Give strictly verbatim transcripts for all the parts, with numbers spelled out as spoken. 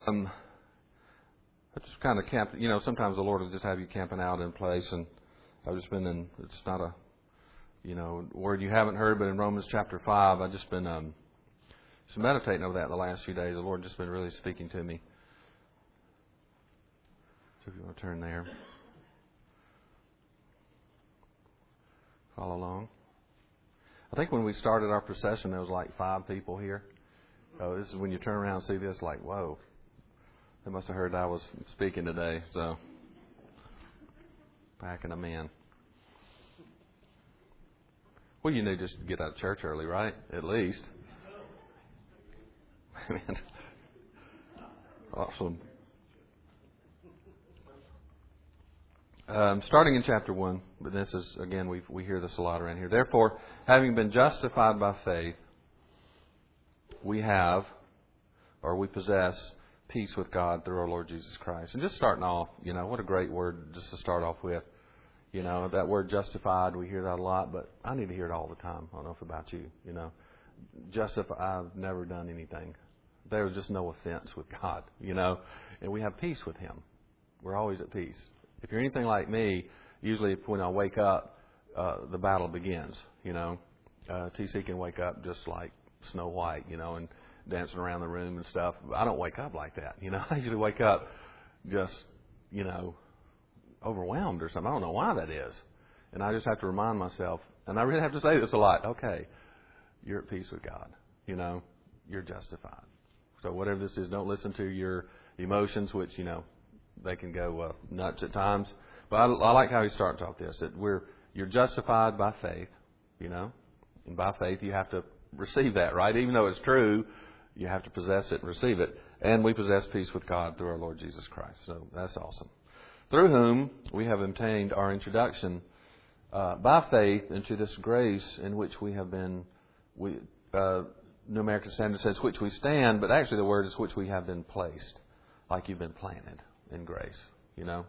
Um, I just kind of camp. You know, sometimes the Lord will just have you camping out in place, and I've just been in. It's not a, you know, word you haven't heard, but in Romans chapter five, I've just been um, just meditating over that in the last few days. The Lord just been really speaking to me. So if you want to turn there, follow along. I think when we started our procession, there was like five people here. Oh, this is when you turn around and see this, like, whoa. They must have heard I was speaking today, so packing them in. Well, you need just to get out of church early, right? At least. Awesome. Um, starting in chapter one, but this is, again, we we hear this a lot around here. Therefore, having been justified by faith, we have, or we possess, peace with God through our Lord Jesus Christ. And just starting off, you know, what a great word just to start off with. You know, that word justified, we hear that a lot, but I need to hear it all the time. I don't know if about you, you know. Justified, I've never done anything. There's just no offense with God, you know. And we have peace with Him. We're always at peace. If you're anything like me, usually when I wake up, uh, the battle begins, you know. Uh, T C can wake up just like Snow White, you know, and dancing around the room and stuff. I don't wake up like that, you know. I usually wake up just, you know, overwhelmed or something. I don't know why that is. And I just have to remind myself, and I really have to say this a lot, okay, you're at peace with God, you know, you're justified. So whatever this is, don't listen to your emotions, which, you know, they can go uh, nuts at times. But I, I like how he starts off this, that we're you're justified by faith, you know. And by faith you have to receive that, right? Even though it's true, you have to possess it and receive it. And we possess peace with God through our Lord Jesus Christ. So that's awesome. Through whom we have obtained our introduction uh, by faith into this grace in which we have been, we, uh, New American Standard says, which we stand, but actually the word is which we have been placed, like you've been planted in grace, you know.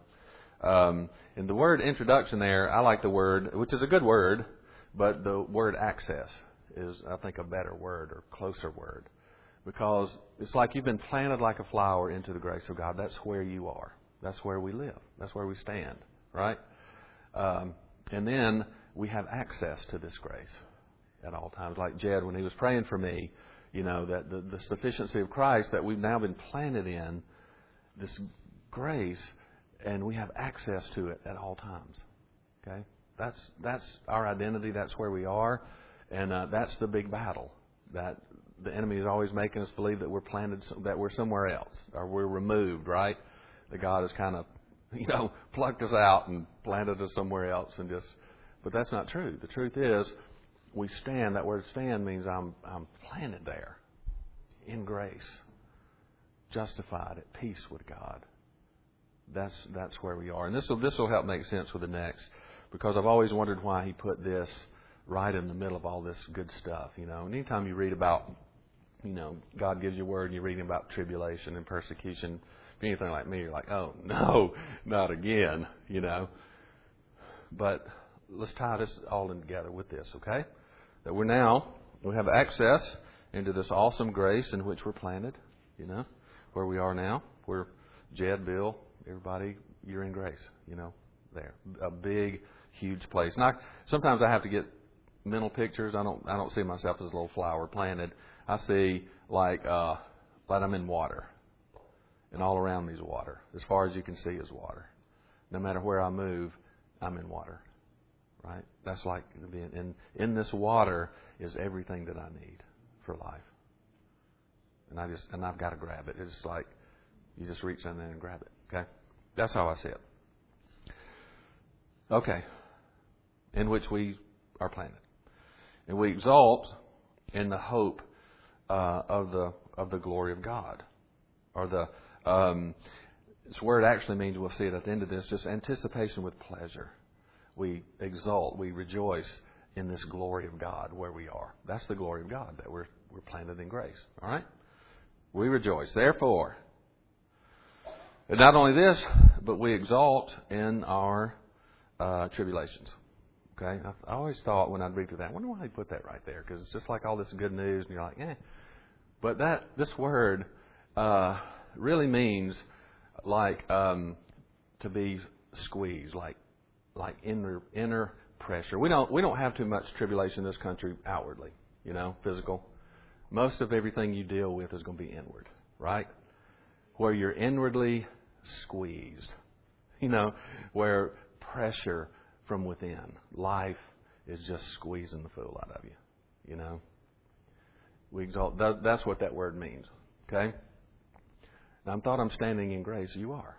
Um, and the word introduction there, I like the word, which is a good word, but the word access is, I think, a better word or closer word. Because it's like you've been planted like a flower into the grace of God. That's where you are. That's where we live. That's where we stand, right? Um, and then we have access to this grace at all times. Like Jed, when he was praying for me, you know, that the, the sufficiency of Christ that we've now been planted in, this grace, and we have access to it at all times. Okay? That's that's our identity. That's where we are. And uh, that's the big battle. That the enemy is always making us believe that we're planted, that we're somewhere else, or we're removed, right? That God has kind of, you know, plucked us out and planted us somewhere else, and just. But that's not true. The truth is, we stand. That word "stand" means I'm I'm planted there, in grace, justified, at peace with God. That's that's where we are, and this will this will help make sense with the next, because I've always wondered why He put this right in the middle of all this good stuff. You know, and anytime you read about, you know, God gives you a word, and you're reading about tribulation and persecution. If you're anything like me, you're like, oh no, not again. You know, but let's tie this all in together with this, okay? That we're now we have access into this awesome grace in which we're planted. You know, where we are now, we're Jed, Bill. Everybody, you're in grace, you know, there. A big, huge place. Now, sometimes I have to get mental pictures. I don't I don't see myself as a little flower planted. I see like uh, like I'm in water. And all around me is water. As far as you can see is water. No matter where I move, I'm in water. Right? That's like being in, in this water is everything that I need for life. And I just and I've got to grab it. It's like you just reach in there and grab it. Okay? That's how I see it. Okay. In which we are planted. And we exalt in the hope uh, of the of the glory of God. Or the um, this word actually means, we'll see it at the end of this, just anticipation with pleasure. We exult, we rejoice in this glory of God where we are. That's the glory of God, that we're we're planted in grace. All right? We rejoice. Therefore, and not only this, but we exalt in our uh, tribulations. Okay? I, I always thought when I'd read through that, I wonder why they put that right there, because it's just like all this good news, and you're like, eh. But that this word, uh, really means like um, to be squeezed, like like inner inner pressure. We don't we don't have too much tribulation in this country outwardly, you know, physical. Most of everything you deal with is going to be inward, right? Where you're inwardly squeezed, you know, where pressure from within, life is just squeezing the fool out of you, you know. We exalt. That, that's what that word means. Okay. Now, I thought I'm standing in grace. You are.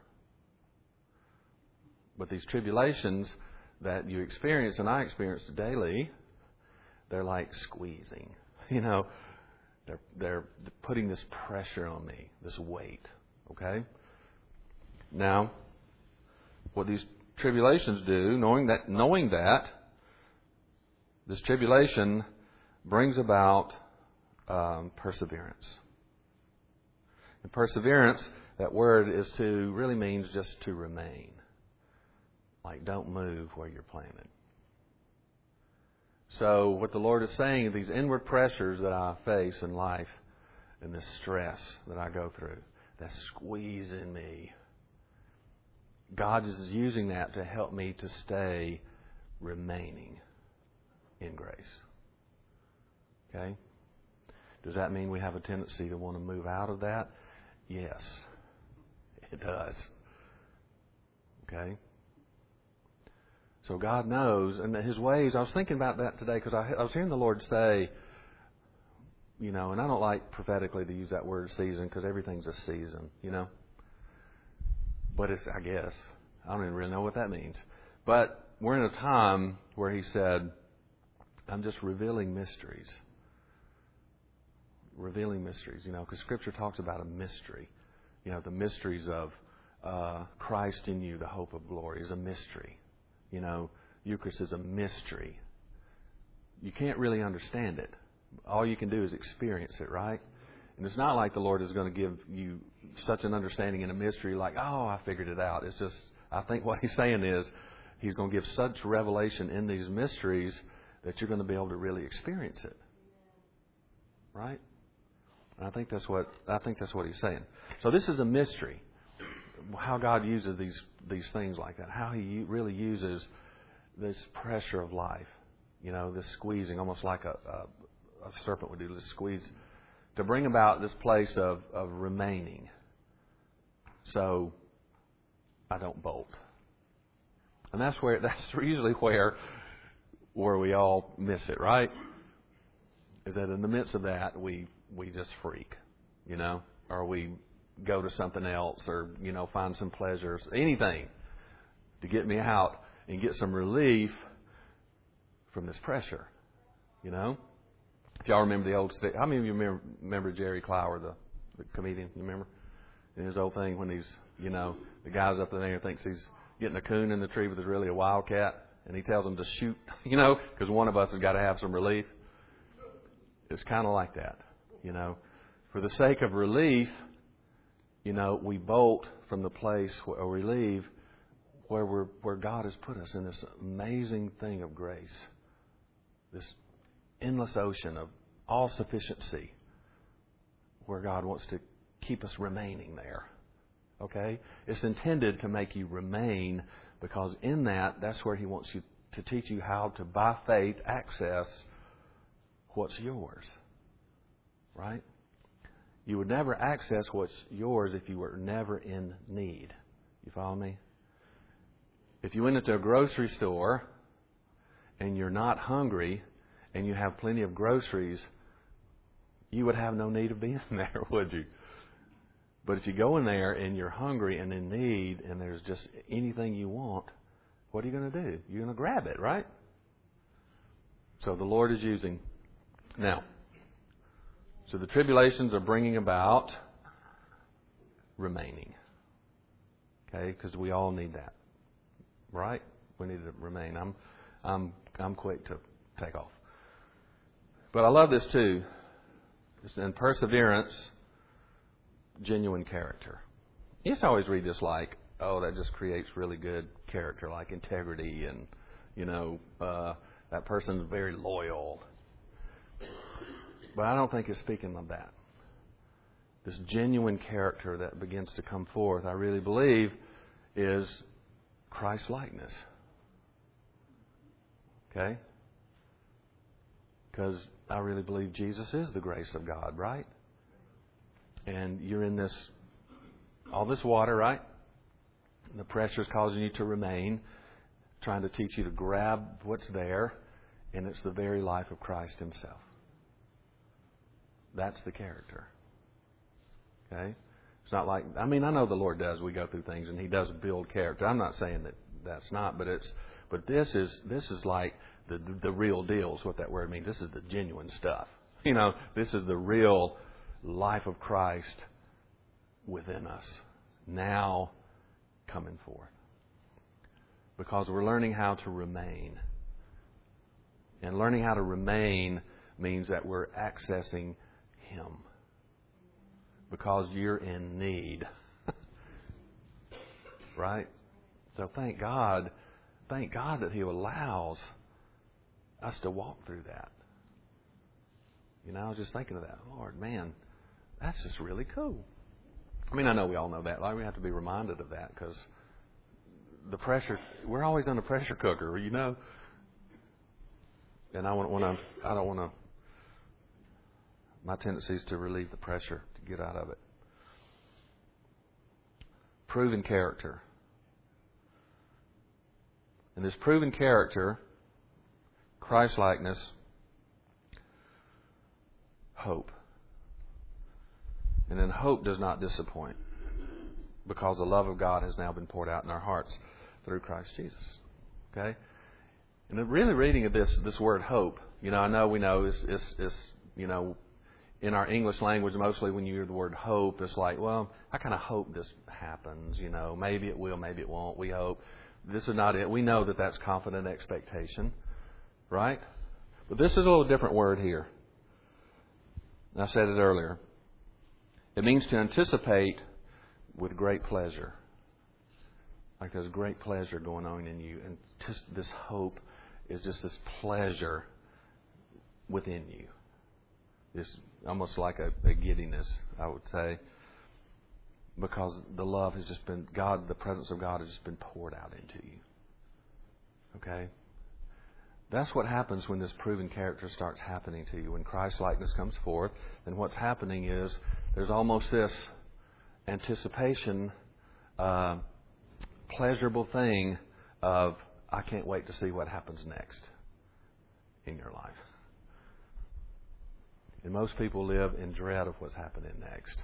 But these tribulations that you experience and I experience daily, they're like squeezing. You know, they're they're putting this pressure on me, this weight. Okay. Now, what these tribulations do, knowing that, knowing that, this tribulation brings about um, perseverance. And perseverance, that word is to, really means just to remain. Like, don't move where you're planted. So, what the Lord is saying, these inward pressures that I face in life, and this stress that I go through, that's squeezing me, God is using that to help me to stay remaining in grace. Okay? Does that mean we have a tendency to want to move out of that? Yes, it does. Okay? So God knows, and His ways, I was thinking about that today because I, I was hearing the Lord say, you know, and I don't like prophetically to use that word season because everything's a season, you know. But it's, I guess, I don't even really know what that means. But we're in a time where He said, I'm just revealing mysteries. Revealing mysteries, you know, because Scripture talks about a mystery. You know, the mysteries of uh, Christ in you, the hope of glory, is a mystery. You know, Eucharist is a mystery. You can't really understand it. All you can do is experience it, right? And it's not like the Lord is going to give you such an understanding in a mystery like, oh, I figured it out. It's just, I think what He's saying is He's going to give such revelation in these mysteries that you're going to be able to really experience it. Right? And I think that's what I think that's what He's saying. So this is a mystery. How God uses these these things like that. How He really uses this pressure of life. You know, this squeezing, almost like a, a, a serpent would do, this squeeze, to bring about this place of, of remaining. So I don't bolt. And that's where that's usually where where we all miss it, right? Is that in the midst of that we we just freak, you know, or we go to something else, or you know, find some pleasures, anything to get me out and get some relief from this pressure, you know. If y'all remember the old, how many of you remember, remember Jerry Clower, the, the comedian? You remember in his old thing when he's, you know, the guy's up there and thinks he's getting a coon in the tree, but there's really a wildcat, and he tells him to shoot, you know, because one of us has got to have some relief. It's kind of like that, you know. For the sake of relief, you know, we bolt from the place where we leave where we're where God has put us in this amazing thing of grace, this endless ocean of all sufficiency, where God wants to keep us remaining there. Okay? It's intended to make you remain, because in that, that's where He wants you to teach you how to, by faith, access what's yours. Right? You would never access what's yours if you were never in need. You follow me? If you went into a grocery store and you're not hungry and you have plenty of groceries, you would have no need of being there, would you? But if you go in there and you're hungry and in need and there's just anything you want, what are you going to do? You're going to grab it, right? So the Lord is using. Now, so the tribulations are bringing about remaining. Okay? Because we all need that. Right? We need to remain. I'm I'm I'm quick to take off. But I love this too. And perseverance, genuine character. You just always read this like, oh, that just creates really good character, like integrity, and you know, uh, that person's very loyal. But I don't think it's speaking of that. this genuine character that begins to come forth, I really believe, is Christ-likeness. Okay? Because I really believe Jesus is the grace of God, right? And you're in this, all this water, right? And the pressure is causing you to remain, trying to teach you to grab what's there, and it's the very life of Christ Himself. That's the character. Okay? It's not like, I mean, I know the Lord does. We go through things, and He does build character. I'm not saying that that's not, but it's, but this is, this is like the, the real deal is what that word means. This is the genuine stuff. You know, this is the real life of Christ within us, now coming forth. Because we're learning how to remain. And learning how to remain means that we're accessing Him. Because you're in need. Right? So thank God, thank God that He allows us to walk through that. You know, I was just thinking of that. Lord, man, that's just really cool. I mean, I know we all know that. Like, we have to be reminded of that because the pressure, we're always on a pressure cooker, you know. And I want, when I'm, I don't want to, my tendency is to relieve the pressure, to get out of it. Proven character. And this proven character, Christ-likeness, hope. And then hope does not disappoint because the love of God has now been poured out in our hearts through Christ Jesus. Okay? And the really reading of this this word hope, you know, I know we know is is is you know, in our English language mostly when you hear the word hope, it's like, well, I kind of hope this happens, you know, maybe it will, maybe it won't, we hope. This is not it. We know that that's confident expectation, right? But this is a little different word here. I said it earlier. It means to anticipate with great pleasure. Like there's great pleasure going on in you. And just this hope is just this pleasure within you. It's almost like a, a giddiness, I would say. Because the love has just been, God, the presence of God has just been poured out into you. Okay? That's what happens when this proven character starts happening to you. When Christ-likeness comes forth, then what's happening is there's almost this anticipation, uh, pleasurable thing of, I can't wait to see what happens next in your life. And most people live in dread of what's happening next.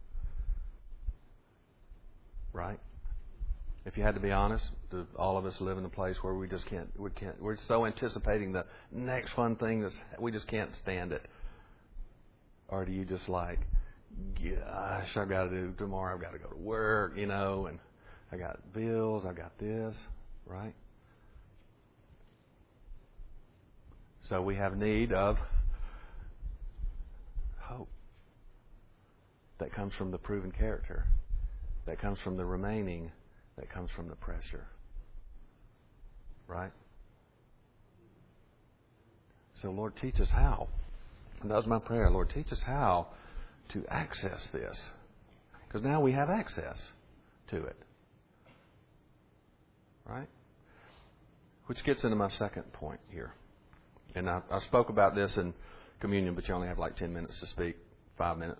Right? If you had to be honest, do all of us live in a place where we just can't, we can't, we're so anticipating the next fun thing that's, we just can't stand it. Or do you just like, gosh, I've got to do tomorrow, I've got to go to work, you know, and I got bills, I got this, right? So we have need of hope that comes from the proven character, that comes from the remaining, that comes from the pressure. Right? So, Lord, teach us how. And that was my prayer. Lord, teach us how to access this. Because now we have access to it. Right? Which gets into my second point here. And I, I spoke about this in communion, but you only have like ten minutes to speak. Five minutes.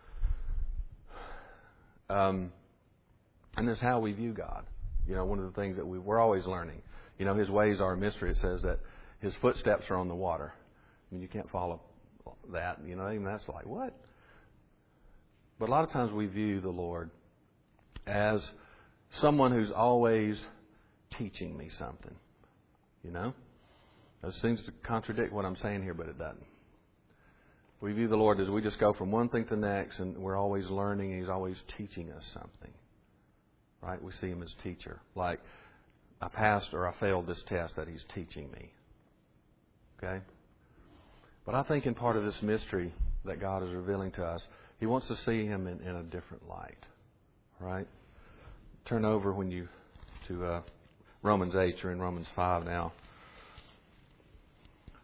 Um... And it's how we view God. You know, one of the things that we, we're always learning. You know, His ways are a mystery. It says that His footsteps are on the water. I mean, you can't follow that. You know, even that's like, what? But a lot of times we view the Lord as someone who's always teaching me something. You know? It seems to contradict what I'm saying here, but it doesn't. We view the Lord as we just go from one thing to the next, and we're always learning, and He's always teaching us something. Right? We see Him as teacher. Like, I passed or I failed this test that He's teaching me. Okay? But I think in part of this mystery that God is revealing to us, He wants to see Him in, in a different light. Right? Turn over when you to uh, Romans eight. You're in Romans five now.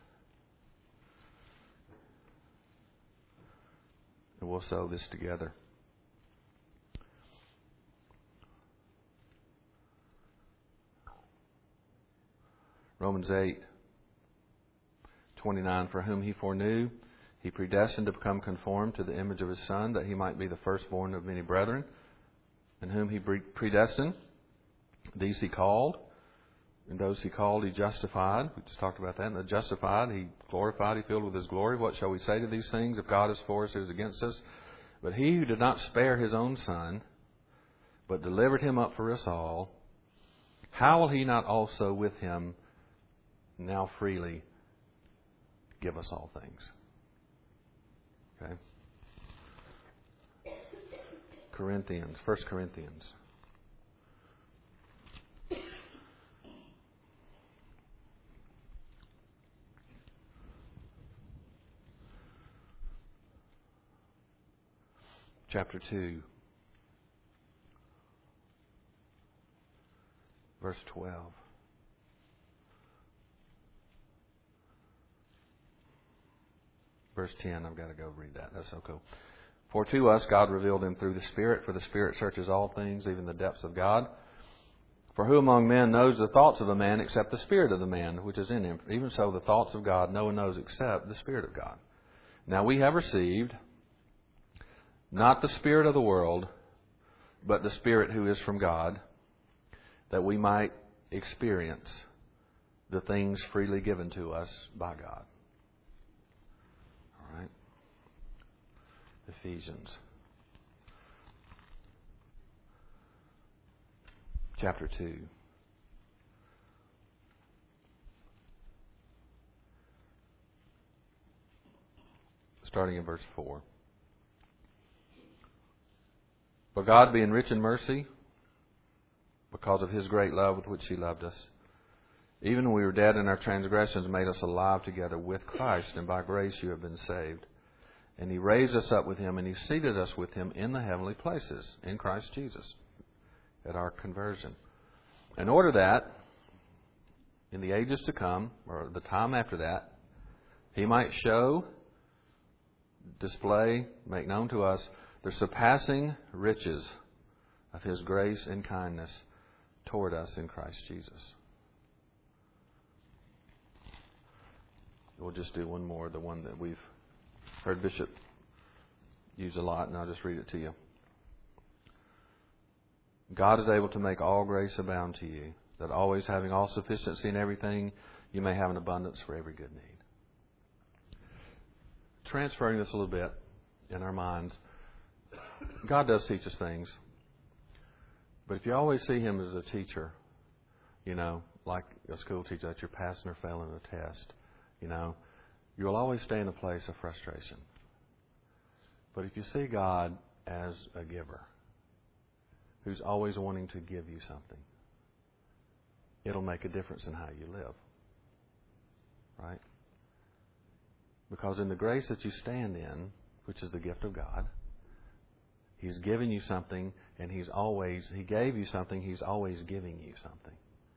And we'll sew this together. Romans eight twenty-nine, for whom he foreknew, he predestined to become conformed to the image of his Son, that he might be the firstborn of many brethren. And whom he predestined, these he called. And those he called, he justified. We just talked about that. And the justified, he glorified, he filled with his glory. What shall we say to these things? If God is for us, who is against us? But he who did not spare his own Son, but delivered him up for us all, how will he not also with him now freely give us all things? Okay. Corinthians, First Corinthians. Chapter two. Verse twelve. Verse ten, I've got to go read that. That's so cool. For to us God revealed him through the Spirit, for the Spirit searches all things, even the depths of God. For who among men knows the thoughts of a man except the Spirit of the man which is in him? Even so, the thoughts of God no one knows except the Spirit of God. Now we have received not the spirit of the world, but the Spirit who is from God, that we might experience the things freely given to us by God. All right. Ephesians. Chapter two. Starting in verse four. But God, being rich in mercy, because of His great love with which He loved us, even when we were dead in our transgressions, made us alive together with Christ, and by grace you have been saved. And He raised us up with Him, and He seated us with Him in the heavenly places, in Christ Jesus, at our conversion. In order that, in the ages to come, or the time after that, He might show, display, make known to us the surpassing riches of His grace and kindness toward us in Christ Jesus. We'll just do one more, the one that we've heard Bishop use a lot, and I'll just read it to you. God is able to make all grace abound to you, that always having all sufficiency in everything, you may have an abundance for every good need. Transferring this a little bit in our minds, God does teach us things. But if you always see Him as a teacher, you know, like a school teacher that you're passing or failing a test, you know, you'll always stay in a place of frustration. But if you see God as a giver, who's always wanting to give you something, it'll make a difference in how you live. Right? Because in the grace that you stand in, which is the gift of God, He's given you something, and He's always, He gave you something, He's always giving you something.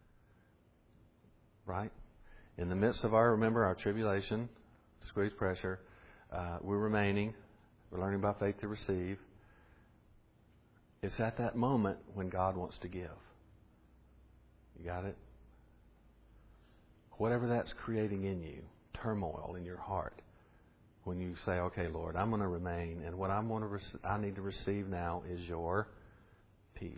Right? In the midst of our, remember, our tribulation, squeeze pressure, uh, we're remaining, we're learning by faith to receive. It's at that moment when God wants to give. You got it? Whatever that's creating in you, turmoil in your heart, when you say, okay, Lord, I'm going to remain, and what I'm going to rec- I need to receive now is your peace.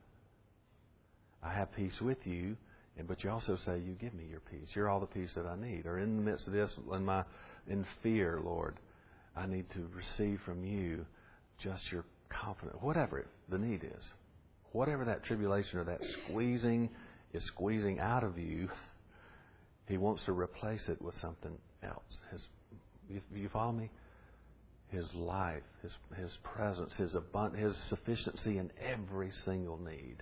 I have peace with you, and but you also say, you give me your peace. You're all the peace that I need. Or in the midst of this, in my in fear, Lord, I need to receive from you just your confidence, whatever it, the need is. Whatever that tribulation or that squeezing is squeezing out of you, He wants to replace it with something else. His You, you follow me? His life, His His presence, His abund- His sufficiency in every single need.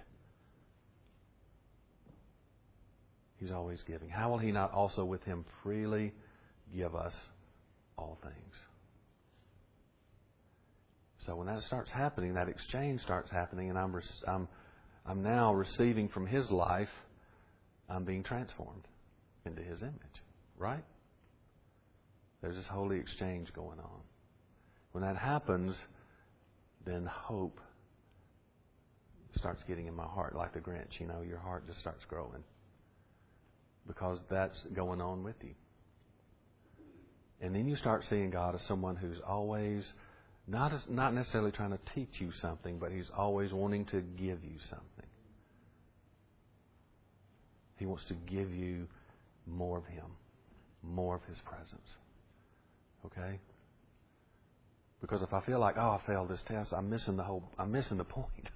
He's always giving. How will He not also with Him freely give us all things? So when that starts happening, that exchange starts happening, and I'm I'm I'm now receiving from His life, I'm being transformed into His image. Right? There's this holy exchange going on. When that happens, then hope starts getting in my heart, like the Grinch. You know, your heart just starts growing. because that's going on with you. And then you start seeing God as someone who's always not as, not necessarily trying to teach you something, but He's always wanting to give you something. He wants to give you more of Him, more of His presence. Okay? Because if I feel like, oh, I failed this test, I'm missing the whole, I'm missing the point.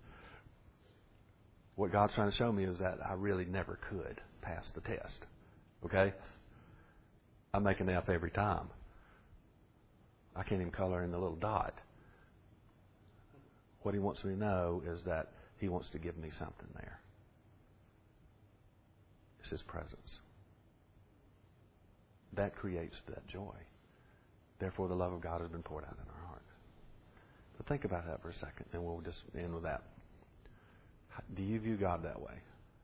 What God's trying to show me is that I really never could pass the test. Okay? I make an F every time. I can't even color in the little dot. What He wants me to know is that He wants to give me something there. It's His presence. That creates that joy. Therefore, the love of God has been poured out in our heart. But think about that for a second, and we'll just end with that. Do you view God that way?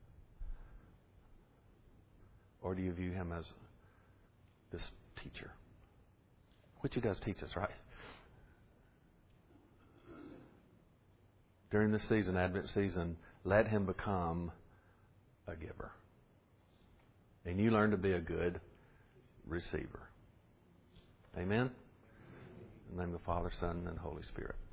Or do you view Him as this teacher? Which He does teach us, right? During this season, Advent season, let Him become a giver. And you learn to be a good receiver. Amen? In the name of the Father, Son, and Holy Spirit.